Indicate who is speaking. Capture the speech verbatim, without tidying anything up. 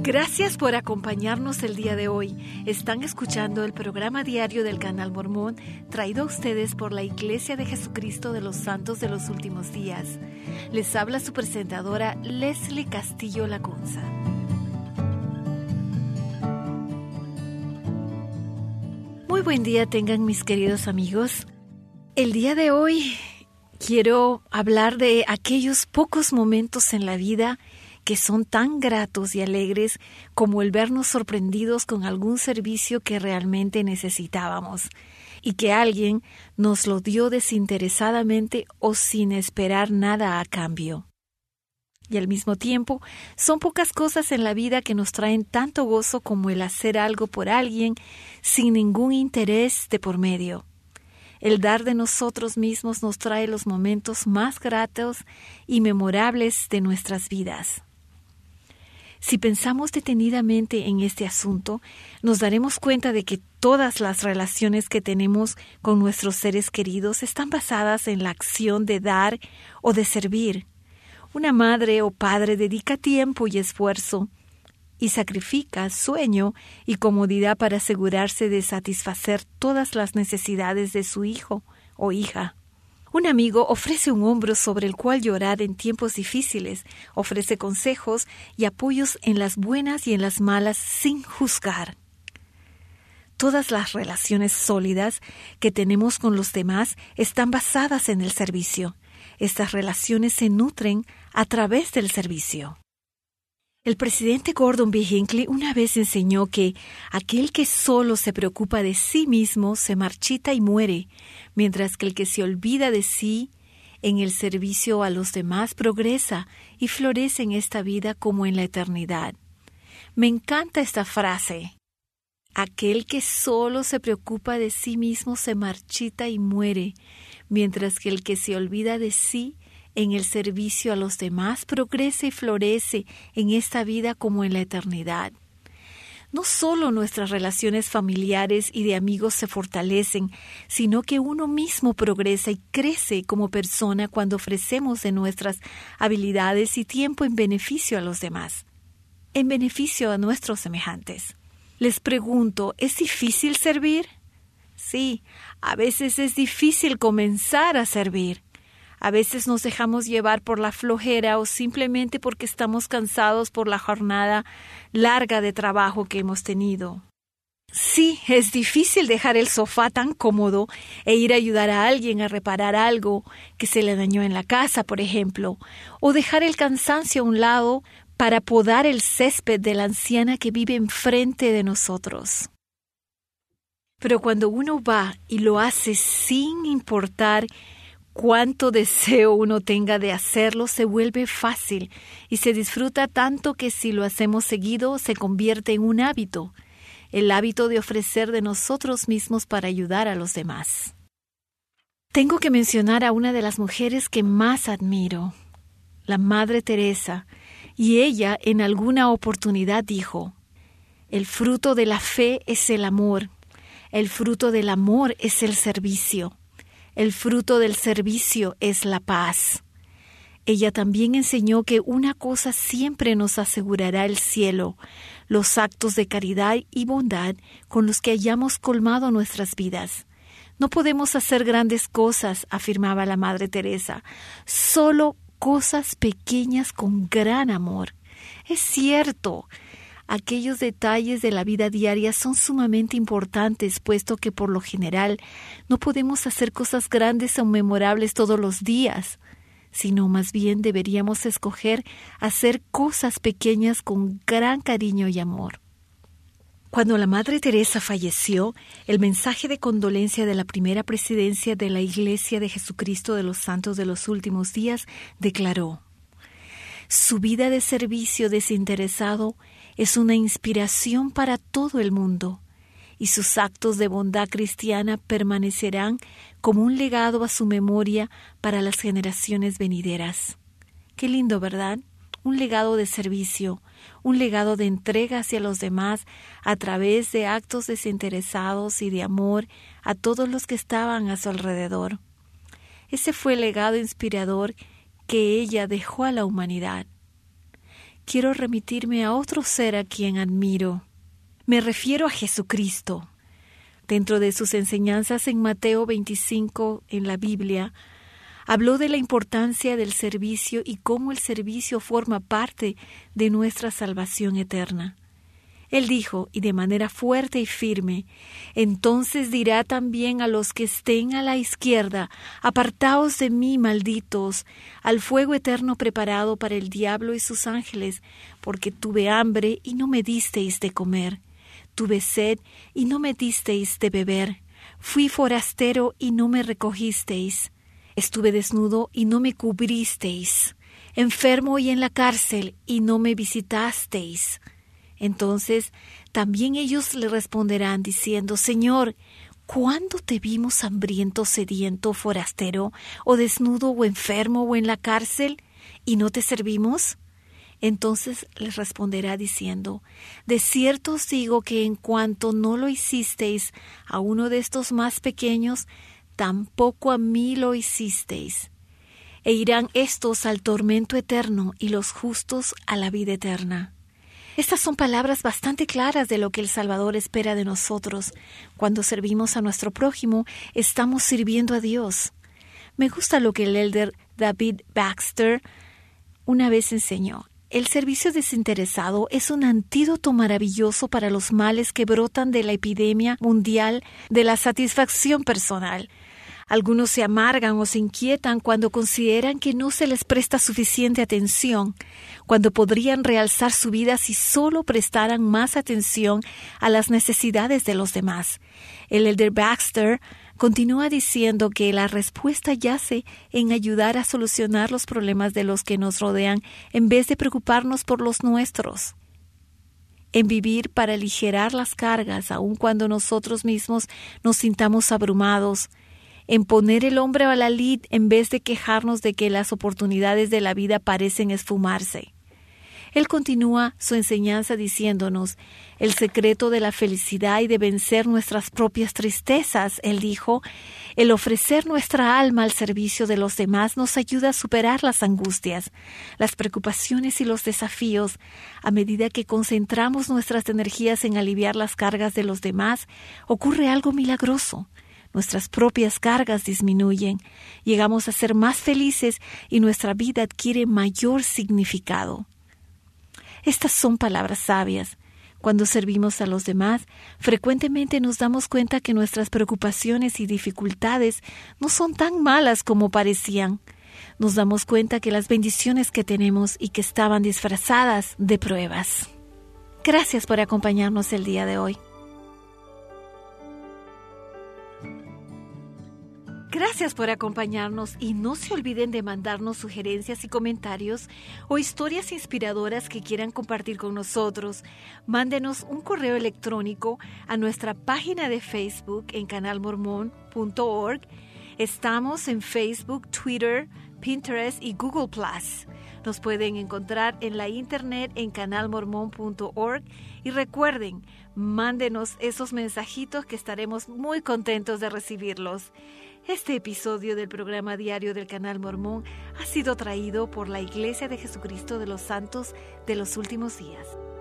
Speaker 1: Gracias por acompañarnos el día de hoy. Están escuchando el programa diario del Canal Mormón, traído a ustedes por la Iglesia de Jesucristo de los Santos de los Últimos Días. Les habla su presentadora Leslie Castillo Lacunza. Muy buen día tengan mis queridos amigos. El día de hoy quiero hablar de aquellos pocos momentos en la vida que son tan gratos y alegres como el vernos sorprendidos con algún servicio que realmente necesitábamos y que alguien nos lo dio desinteresadamente o sin esperar nada a cambio. Y al mismo tiempo, son pocas cosas en la vida que nos traen tanto gozo como el hacer algo por alguien sin ningún interés de por medio. El dar de nosotros mismos nos trae los momentos más gratos y memorables de nuestras vidas. Si pensamos detenidamente en este asunto, nos daremos cuenta de que todas las relaciones que tenemos con nuestros seres queridos están basadas en la acción de dar o de servir. Una madre o padre dedica tiempo y esfuerzo y sacrifica sueño y comodidad para asegurarse de satisfacer todas las necesidades de su hijo o hija. Un amigo ofrece un hombro sobre el cual llorar en tiempos difíciles, ofrece consejos y apoyos en las buenas y en las malas sin juzgar. Todas las relaciones sólidas que tenemos con los demás están basadas en el servicio. Estas relaciones se nutren a través del servicio. El presidente Gordon B. Hinckley una vez enseñó que aquel que solo se preocupa de sí mismo se marchita y muere, mientras que el que se olvida de sí en el servicio a los demás progresa y florece en esta vida como en la eternidad. Me encanta esta frase. Aquel que solo se preocupa de sí mismo se marchita y muere, mientras que el que se olvida de sí en el servicio a los demás progresa y florece en esta vida como en la eternidad. No solo nuestras relaciones familiares y de amigos se fortalecen, sino que uno mismo progresa y crece como persona cuando ofrecemos de nuestras habilidades y tiempo en beneficio a los demás, en beneficio a nuestros semejantes. Les pregunto, ¿es difícil servir? Sí, a veces es difícil comenzar a servir. A veces nos dejamos llevar por la flojera o simplemente porque estamos cansados por la jornada larga de trabajo que hemos tenido. Sí, es difícil dejar el sofá tan cómodo e ir a ayudar a alguien a reparar algo que se le dañó en la casa, por ejemplo, o dejar el cansancio a un lado para podar el césped de la anciana que vive enfrente de nosotros. Pero cuando uno va y lo hace sin importar cuánto deseo uno tenga de hacerlo, se vuelve fácil y se disfruta tanto que si lo hacemos seguido se convierte en un hábito, el hábito de ofrecer de nosotros mismos para ayudar a los demás. Tengo que mencionar a una de las mujeres que más admiro, la Madre Teresa, y ella en alguna oportunidad dijo: el fruto de la fe es el amor, el fruto del amor es el servicio. El fruto del servicio es la paz. Ella también enseñó que una cosa siempre nos asegurará el cielo: los actos de caridad y bondad con los que hayamos colmado nuestras vidas. No podemos hacer grandes cosas, afirmaba la Madre Teresa, solo cosas pequeñas con gran amor. Es cierto. Aquellos detalles de la vida diaria son sumamente importantes, puesto que por lo general no podemos hacer cosas grandes o memorables todos los días, sino más bien deberíamos escoger hacer cosas pequeñas con gran cariño y amor. Cuando la Madre Teresa falleció, el mensaje de condolencia de la primera presidencia de la Iglesia de Jesucristo de los Santos de los Últimos Días declaró: su vida de servicio desinteresado es una inspiración para todo el mundo, y sus actos de bondad cristiana permanecerán como un legado a su memoria para las generaciones venideras. Qué lindo, ¿verdad? Un legado de servicio, un legado de entrega hacia los demás a través de actos desinteresados y de amor a todos los que estaban a su alrededor. Ese fue el legado inspirador que ella dejó a la humanidad. quiero remitirme a otro ser a quien admiro. Me refiero a Jesucristo. Dentro de sus enseñanzas en Mateo veinticinco en la Biblia, habló de la importancia del servicio y cómo el servicio forma parte de nuestra salvación eterna. Él dijo, y de manera fuerte y firme, entonces dirá también a los que estén a la izquierda, apartaos de mí, malditos, al fuego eterno preparado para el diablo y sus ángeles, porque tuve hambre y no me disteis de comer. Tuve sed y no me disteis de beber. Fui forastero y no me recogisteis. Estuve desnudo y no me cubristeis. Enfermo y en la cárcel y no me visitasteis. Entonces también ellos le responderán diciendo, Señor, ¿cuándo te vimos hambriento, sediento, forastero, o desnudo, o enfermo, o en la cárcel, y no te servimos? Entonces les responderá diciendo, de cierto os digo que en cuanto no lo hicisteis a uno de estos más pequeños, tampoco a mí lo hicisteis. E irán estos al tormento eterno y los justos a la vida eterna. Estas son palabras bastante claras de lo que el Salvador espera de nosotros. Cuando servimos a nuestro prójimo, estamos sirviendo a Dios. Me gusta lo que el elder David Baxter una vez enseñó. El servicio desinteresado es un antídoto maravilloso para los males que brotan de la epidemia mundial de la satisfacción personal. Algunos se amargan o se inquietan cuando consideran que no se les presta suficiente atención, cuando podrían realzar su vida si solo prestaran más atención a las necesidades de los demás. El elder Baxter continúa diciendo que la respuesta yace en ayudar a solucionar los problemas de los que nos rodean en vez de preocuparnos por los nuestros. En vivir para aligerar las cargas, aun cuando nosotros mismos nos sintamos abrumados. En poner el hombro a la lid en vez de quejarnos de que las oportunidades de la vida parecen esfumarse. Él continúa su enseñanza diciéndonos, el secreto de la felicidad y de vencer nuestras propias tristezas, él dijo, el ofrecer nuestra alma al servicio de los demás nos ayuda a superar las angustias, las preocupaciones y los desafíos. A medida que concentramos nuestras energías en aliviar las cargas de los demás, ocurre algo milagroso. Nuestras propias cargas disminuyen, llegamos a ser más felices y nuestra vida adquiere mayor significado. Estas son palabras sabias. Cuando servimos a los demás, frecuentemente nos damos cuenta que nuestras preocupaciones y dificultades no son tan malas como parecían. Nos damos cuenta que las bendiciones que tenemos y que estaban disfrazadas de pruebas. Gracias por acompañarnos el día de hoy. Gracias por acompañarnos y no se olviden de mandarnos sugerencias y comentarios o historias inspiradoras que quieran compartir con nosotros. Mándenos un correo electrónico a nuestra página de Facebook en canal mormón punto org. Estamos en Facebook, Twitter, Pinterest y Google plus. Nos pueden encontrar en la internet en canal mormón punto org y recuerden, mándenos esos mensajitos que estaremos muy contentos de recibirlos. Este episodio del programa diario del Canal Mormón ha sido traído por la Iglesia de Jesucristo de los Santos de los Últimos Días.